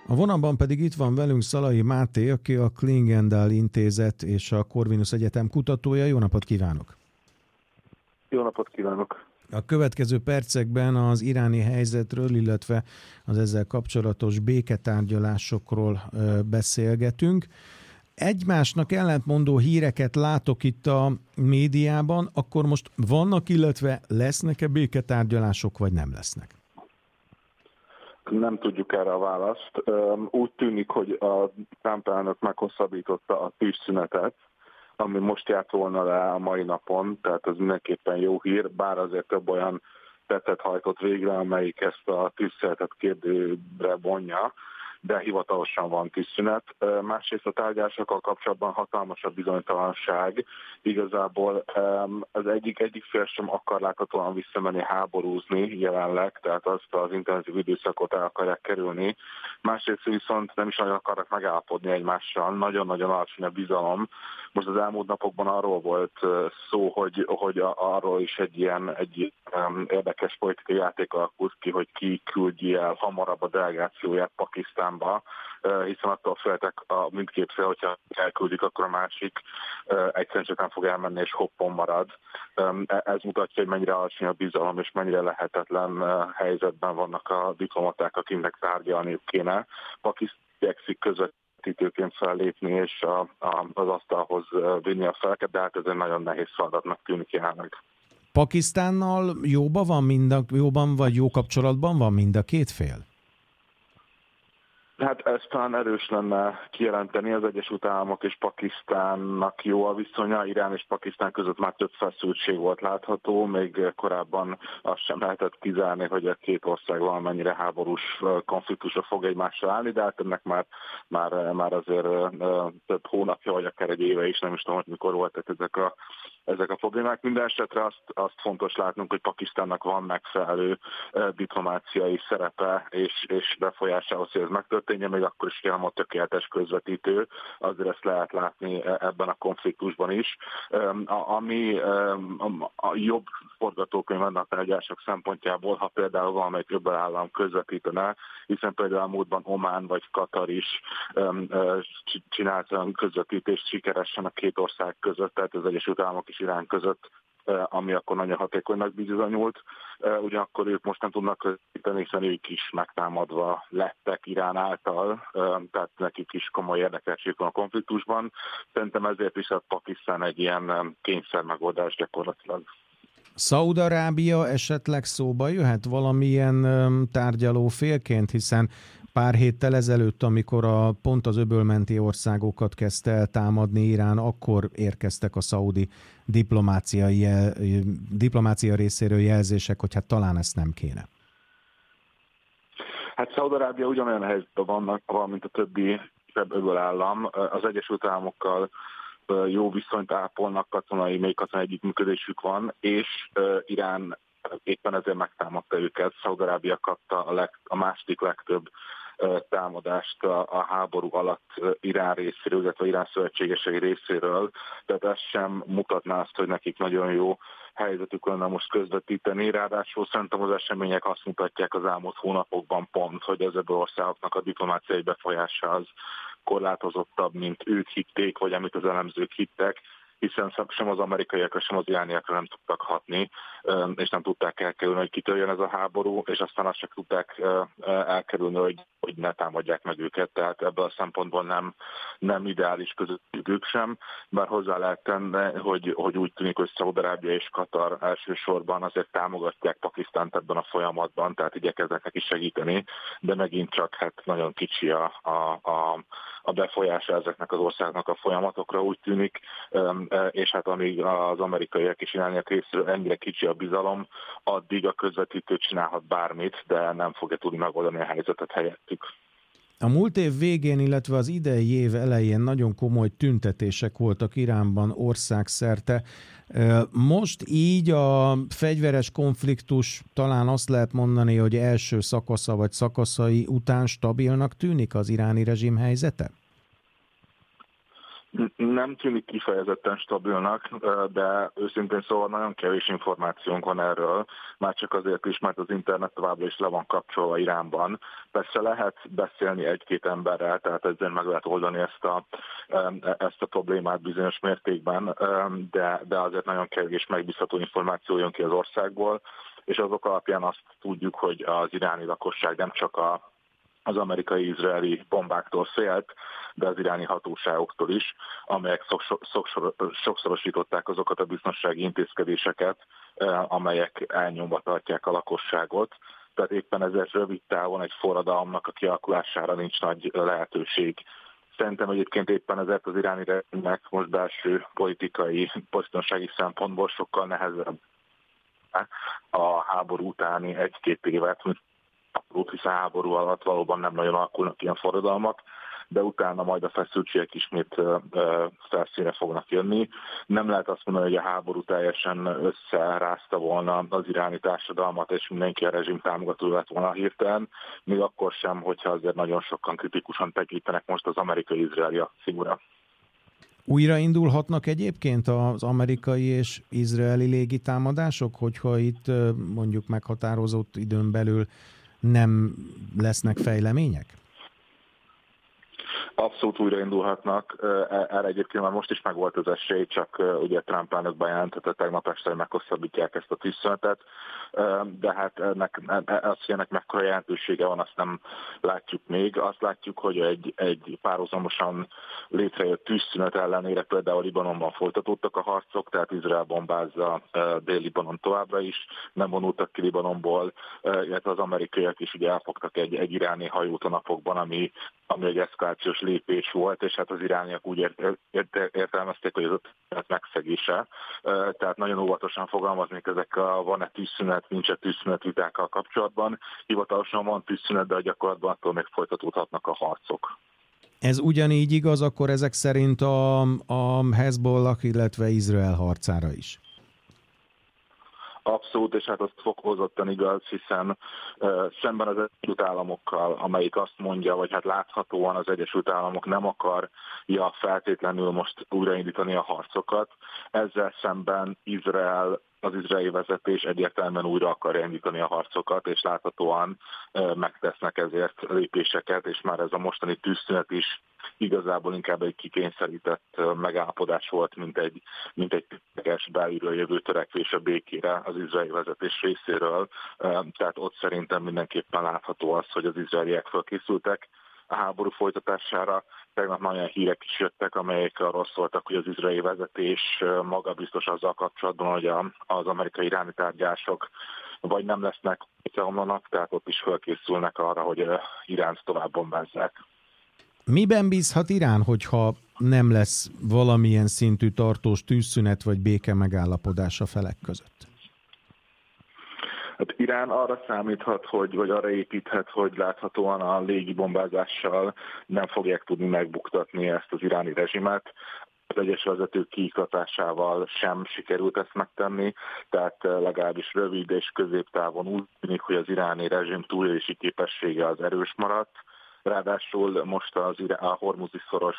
A vonalban pedig itt van velünk Szalai Máté, aki a Klingendal Intézet és a Corvinus Egyetem kutatója. Jó napot kívánok! Jó napot kívánok! A következő percekben az iráni helyzetről, illetve az ezzel kapcsolatos béketárgyalásokról beszélgetünk. Egymásnak ellentmondó híreket látok itt a médiában, akkor most vannak, illetve lesznek-e béketárgyalások, vagy nem lesznek? Nem tudjuk erre a választ. Úgy tűnik, hogy a Trump elnök meghosszabbította a tűzszünetet, ami most járt volna le a mai napon, tehát ez mindenképpen jó hír, bár azért több olyan tettet hajtott végre, amelyik ezt a tűzszünetet kérdőre vonja, de hivatalosan van tűzszünet. Másrészt a tárgyalásokkal kapcsolatban hatalmas a bizonytalanság. Igazából az egyik fél sem akar láthatóan visszamenni háborúzni jelenleg, tehát azt az intenzív időszakot el akarják kerülni. Másrészt viszont nem is nagyon akarnak megállapodni egymással, nagyon-nagyon alacsony a bizalom. Most az elmúlt napokban arról volt szó, hogy arról is egy érdekes politikai játék alakult ki, hogy ki küldje el hamarabb a delegációját Pakisztánba, hiszen attól féltek a mindkét fél, hogyha elküldik, akkor a másik egyszerűen csak nem fog elmenni és hoppon marad. Ez mutatja, hogy mennyire alacsony a bizalom és mennyire lehetetlen helyzetben vannak a diplomaták, akiknek tárgyalniuk kéne. Pakisztán igyekszik közvetítőként fellépni és az asztalhoz vinni a feleket, de hát ez egy nagyon nehéz feladatnak tűnik jelenleg. Pakisztánnal jóban vagy jó kapcsolatban van mind a két fél? Hát ez talán erős lenne kijelenteni, az Egyesült Államok és Pakisztánnak jó a viszonya, Irán és Pakisztán között már több feszültség volt látható, még korábban azt sem lehetett kizárni, hogy a két ország valamennyire háborús konfliktusra fog egymással állni, de hát ennek már azért több hónapja, vagy akár egy éve is, nem is tudom, hogy mikor voltak ezek a problémák. Minden esetre azt fontos látnunk, hogy Pakisztánnak van megfelelő diplomáciai szerepe és befolyásához, hogy ez megtörténjen, még akkor is kell a tökéletes közvetítő, azért ezt lehet látni ebben a konfliktusban is. Ami a jobb forgatókönyv vannak a tárgyalások szempontjából, ha például valamelyik öbölállam közvetítene, hiszen például a múltban Omán vagy Katar is csinált olyan közvetítést sikeresen a két ország között, tehát az Egyesült Államok és Irán között, ami akkor nagyon hatékonynak bizonyult. Ugyanakkor ők most nem tudnak közvetíteni, hiszen ők is megtámadva lettek Irán által, tehát nekik is komoly érdekeltség van a konfliktusban. Szerintem ezért is a Pakisztán egy ilyen kényszermegoldás gyakorlatilag. Szaúd-Arábia esetleg szóba jöhet valamilyen tárgyaló félként, hiszen pár héttel ezelőtt, amikor pont az öbölmenti országokat kezdte el támadni Irán, akkor érkeztek a szaudi diplomácia részéről jelzések, hogy hát talán ezt nem kéne. Hát Szaúd-Arábia ugyanolyan helyzetben van, mint a többi öbölállam. Az Egyesült Államokkal jó viszonyt ápolnak, katonai együttműködésük van, és Irán éppen ezért megtámadta őket. Szaúd-Arábia kapta a második legtöbb támadást a háború alatt Irán részéről, illetve Irán szövetségesei részéről, tehát ez sem mutatná azt, hogy nekik nagyon jó helyzetük lenne most közvetíteni. Ráadásul szerintem az események azt mutatják az elmúlt hónapokban pont, hogy az ebből országoknak a diplomáciai befolyása az korlátozottabb, mint ők hitték, vagy amit az elemzők hittek, hiszen sem az amerikaiakra, sem az irániakra nem tudtak hatni, és nem tudták elkerülni, hogy kitörjön ez a háború, és aztán azt sem tudták elkerülni, hogy ne támadják meg őket, tehát ebből a szempontból nem ideális közöttük sem, bár hozzá lehet tenni, hogy úgy tűnik, hogy Szaúd-Arábia és Katar elsősorban azért támogatják Pakisztánt ebben a folyamatban, tehát igyekeznek neki segíteni, de megint csak hát nagyon kicsi a befolyása ezeknek az országnak a folyamatokra, úgy tűnik, és hát amíg az amerikaiak és irániak részéről ennyire kicsi a bizalom, addig a közvetítő csinálhat bármit, de nem fogja tudni megoldani a helyzetet helyettük. A múlt év végén, illetve az idei év elején nagyon komoly tüntetések voltak Iránban országszerte. Most így a fegyveres konfliktus talán azt lehet mondani, hogy első szakasza vagy szakaszai után stabilnak tűnik az iráni rezsim helyzete? Nem tűnik kifejezetten stabilnak, de őszintén szóval nagyon kevés információnk van erről, már csak azért is, mert az internet továbbra is le van kapcsolva Iránban. Persze lehet beszélni egy-két emberrel, tehát ezzel meg lehet oldani ezt a problémát bizonyos mértékben, de azért nagyon kevés megbízható információ jön ki az országból, és azok alapján azt tudjuk, hogy az iráni lakosság nem csak az amerikai-izraeli bombáktól félt, de az iráni hatóságoktól is, amelyek sokszorosították azokat a biztonsági intézkedéseket, amelyek elnyomva tartják a lakosságot. Tehát éppen ezért rövid távon egy forradalomnak a kialakulására nincs nagy lehetőség. Szerintem egyébként éppen ezért az iráni rendszernek most belső politikai, biztonsági szempontból sokkal nehezebb a háború utáni egy-két évet, hiszen háború alatt valóban nem nagyon alakulnak ilyen forradalmak, de utána majd a feszültségek ismét felszínre fognak jönni. Nem lehet azt mondani, hogy a háború teljesen összerázta volna az iráni társadalmat, és mindenki a rezsim támogató lett volna hirtelen, még akkor sem, hogyha azért nagyon sokan kritikusan tekintenek most az amerikai-izraeli akcióra. Újraindulhatnak egyébként az amerikai és izraeli légitámadások, hogyha itt mondjuk meghatározott időn belül nem lesznek fejlemények? Abszolút újraindulhatnak. Erre egyébként már most is megvolt az esély, csak ugye Trump elnök bejelentette tegnap este, hogy meghosszabbítják ezt a tűzszünetet, de hát ennek mekkora jelentősége van, azt nem látjuk még. Azt látjuk, hogy egy párhuzamosan létrejött tűzszünet ellenére például Libanonban folytatódtak a harcok, tehát Izrael bombázza Dél-Libanon továbbra is, nem vonultak ki Libanonból, illetve az amerikaiak is ugye elfogtak egy iráni hajót a napokban, ami egy eszkalációs lépés volt, és hát az irániak úgy értelmezték, hogy ez megszegése. Tehát nagyon óvatosan fogalmaznék van-e tűzszünet, nincs-e tűzszünet vitákkal kapcsolatban. Hivatalosan van tűzszünet, de a gyakorlatban attól még folytatódhatnak a harcok. Ez ugyanígy igaz akkor ezek szerint a Hezbollah, illetve Izrael harcára is? Abszolút, és hát az fokozottan igaz, hiszen szemben az Egyesült Államokkal, amelyik azt mondja, vagy hát láthatóan az Egyesült Államok nem akarja feltétlenül most újraindítani a harcokat, ezzel szemben az izraeli vezetés egyértelműen újra akarja indítani a harcokat, és láthatóan megtesznek ezért lépéseket, és már ez a mostani tűzszünet is igazából inkább egy kikényszerített megállapodás volt, mint egy tényleges belülről jövő törekvés a békére az izraeli vezetés részéről. Tehát ott szerintem mindenképpen látható az, hogy az izraeliek felkészültek a háború folytatására. Tegnap nagyon hírek is jöttek, amelyek arról szóltak, hogy az izraeli vezetés maga biztos azzal kapcsolatban, hogy az amerikai-iráni tárgyalások vagy nem lesznek, omlanak, tehát ott is felkészülnek arra, hogy Iránt tovább bombázzák. Miben bízhat Irán, hogyha nem lesz valamilyen szintű tartós tűzszünet vagy béke megállapodás a felek között? Hát Irán arra számíthat, vagy arra építhet, hogy láthatóan a légibombázással nem fogják tudni megbuktatni ezt az iráni rezsimet. Az egyes vezetők kiiktatásával sem sikerült ezt megtenni, tehát legalábbis rövid és középtávon úgy tűnik, hogy az iráni rezsim túlélési képessége az erős maradt. Ráadásul most a Hormuzi szoros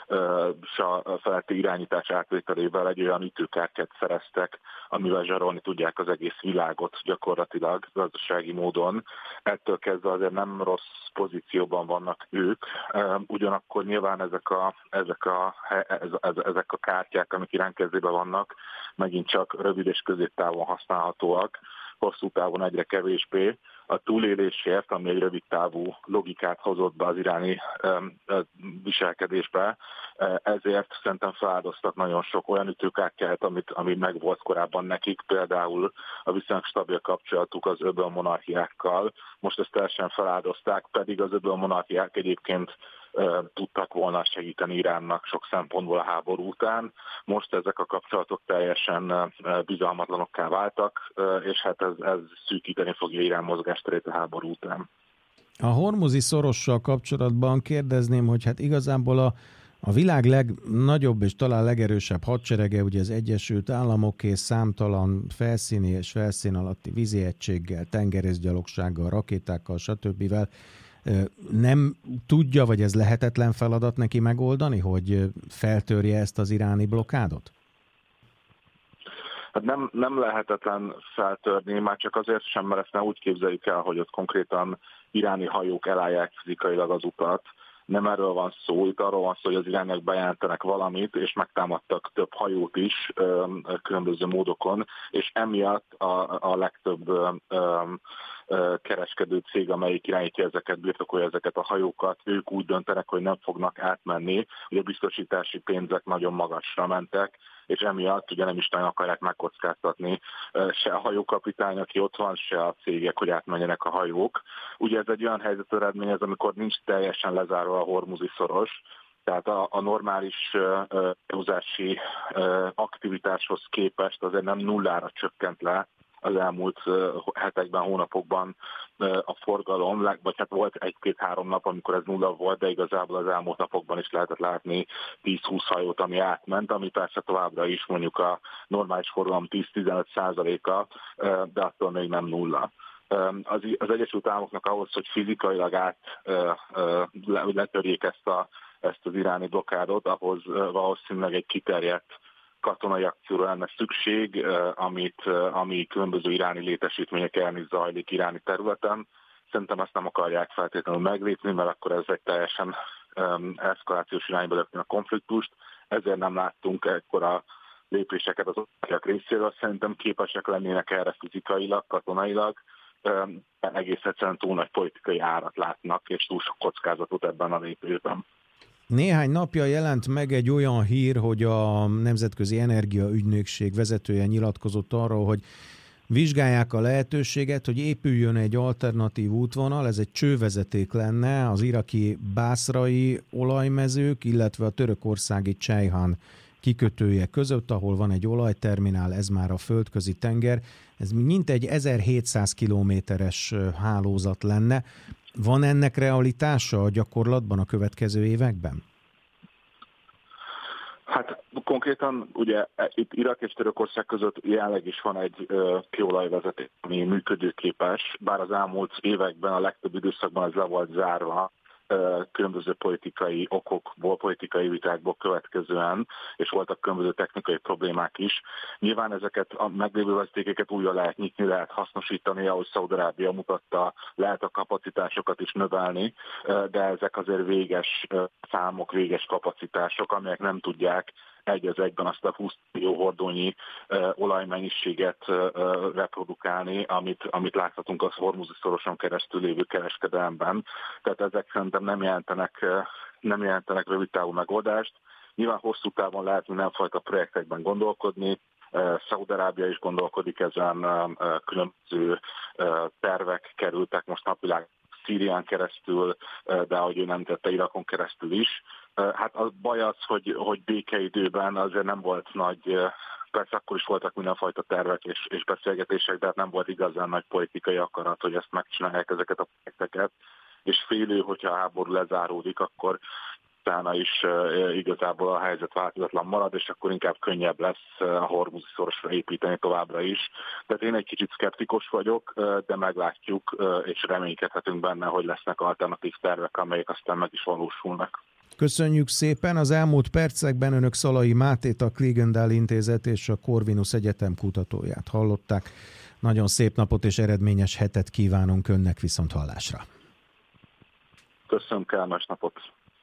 feletti irányítás átvételével egy olyan ütőkártyát szereztek, amivel zsarolni tudják az egész világot gyakorlatilag gazdasági módon. Ettől kezdve azért nem rossz pozícióban vannak ők, ugyanakkor nyilván ezek a kártyák, amik Irán kezében vannak, megint csak rövid és középtávon használhatóak, hosszú távon egyre kevésbé. A túlélésért, ami egy rövid távú logikát hozott be az iráni viselkedésbe, ezért szerintem feláldoztak nagyon sok olyan ütőkártyát, ami megvolt korábban nekik, például a viszonylag stabil kapcsolatuk az öbölmonarchiákkal. Most ezt teljesen feláldozták, pedig az öbölmonarchiák egyébként tudtak volna segíteni Iránnak sok szempontból a háború után. Most ezek a kapcsolatok teljesen bizalmatlanokká váltak, és hát ez szűkíteni fogja Irán mozgásterét a háború után. A Hormuzi szorossal kapcsolatban kérdezném, hogy hát igazából a világ legnagyobb és talán legerősebb hadserege, ugye az Egyesült Államoké, számtalan felszíni és felszín alatti vízi egységgel, tengerészgyalogsággal, rakétákkal, stb. nem tudja, vagy ez lehetetlen feladat neki megoldani, hogy feltörje ezt az iráni blokkádot? Hát nem lehetetlen feltörni, már csak azért sem, mert ezt nem úgy képzeljük el, hogy ott konkrétan iráni hajók elállják fizikailag az utat. Nem erről van szó, itt arról van szó, hogy az irániak bejelentenek valamit, és megtámadtak több hajót is különböző módokon, és emiatt a legtöbb kereskedő cég, amelyik irányítja ezeket, birtokolja ezeket a hajókat, ők úgy döntenek, hogy nem fognak átmenni, hogy a biztosítási pénzek nagyon magasra mentek, és emiatt ugye nem is nagyon akarják megkockáztatni se a hajókapitány, aki ott van, se a cégek, hogy átmenjenek a hajók. Ugye ez egy olyan helyzet eredményez, amikor nincs teljesen lezárva a hormuzi szoros, tehát a normális hajózási aktivitáshoz képest azért nem nullára csökkent le az elmúlt hetekben, hónapokban a forgalom, vagy hát volt 1-2-3 nap, amikor ez nulla volt, de igazából az elmúlt napokban is lehetett látni 10-20 hajót, ami átment, ami persze továbbra is mondjuk a normális forgalom 10-15%-a, de attól még nem nulla. Az Egyesült Államoknak ahhoz, hogy fizikailag letörjék ezt az iráni blokkádot, ahhoz valószínűleg egy kiterjedt katonai akcióra lenne szükség, ami különböző iráni létesítmények ellen is zajlik iráni területen. Szerintem ezt nem akarják feltétlenül meglépni, mert akkor ez egy teljesen eszkalációs irányba lökni a konfliktust. Ezért nem láttunk ekkora lépéseket az országok részéről. Szerintem képesek lennének erre fizikailag, katonailag, egész egyszerűen túl nagy politikai árat látnak, és túl sok kockázatot ebben a lépésben. Néhány napja jelent meg egy olyan hír, hogy a Nemzetközi Energiaügynökség vezetője nyilatkozott arról, hogy vizsgálják a lehetőséget, hogy épüljön egy alternatív útvonal, ez egy csővezeték lenne az iraki bászrai olajmezők, illetve a törökországi Ceyhan kikötője között, ahol van egy olajterminál, ez már a földközi tenger. Ez mintegy 1700 kilométeres hálózat lenne. Van ennek realitása a gyakorlatban a következő években? Hát konkrétan ugye itt Irak és Törökország között jelenleg is van egy kőolajvezeték, ami működőképes, bár az elmúlt években a legtöbb időszakban ez le volt zárva, különböző politikai okokból, politikai vitákból következően, és voltak különböző technikai problémák is. Nyilván ezeket a meglévő vezetékeket újra lehet nyitni, lehet hasznosítani, ahogy Szaúd-Arábia mutatta, lehet a kapacitásokat is növelni, de ezek azért véges számok, véges kapacitások, amelyek nem tudják egy az egyben azt a 20 millió hordónyi olajmennyiséget reprodukálni, amit láthatunk a hormuzi szoroson keresztül lévő kereskedelemben. Tehát ezek szerintem nem jelentenek rövid távú megoldást. Nyilván hosszú távon lehet mindenfajta projektekben gondolkodni, Szaúd-Arábia is gondolkodik ezen, különböző tervek kerültek most napvilág Szírián keresztül, de ahogy ő nem tette, Irakon keresztül is. Hát a baj az, hogy békeidőben azért nem volt nagy, persze akkor is voltak mindenfajta tervek és beszélgetések, de hát nem volt igazán nagy politikai akarat, hogy ezt megcsinálják ezeket a projekteket, és félő, hogyha a háború lezáródik, akkor utána is igazából a helyzet változatlan marad, és akkor inkább könnyebb lesz a hormuzi szorosra építeni továbbra is. Tehát én egy kicsit szkeptikus vagyok, de meglátjuk, és reménykedhetünk benne, hogy lesznek alternatív tervek, amelyek aztán meg is valósulnak. Köszönjük szépen! Az elmúlt percekben önök Szalai Mátét, a Kligendál Intézet és a Corvinus Egyetem kutatóját hallották. Nagyon szép napot és eredményes hetet kívánunk önnek, viszont hallásra! Köszönöm, kellemes napot!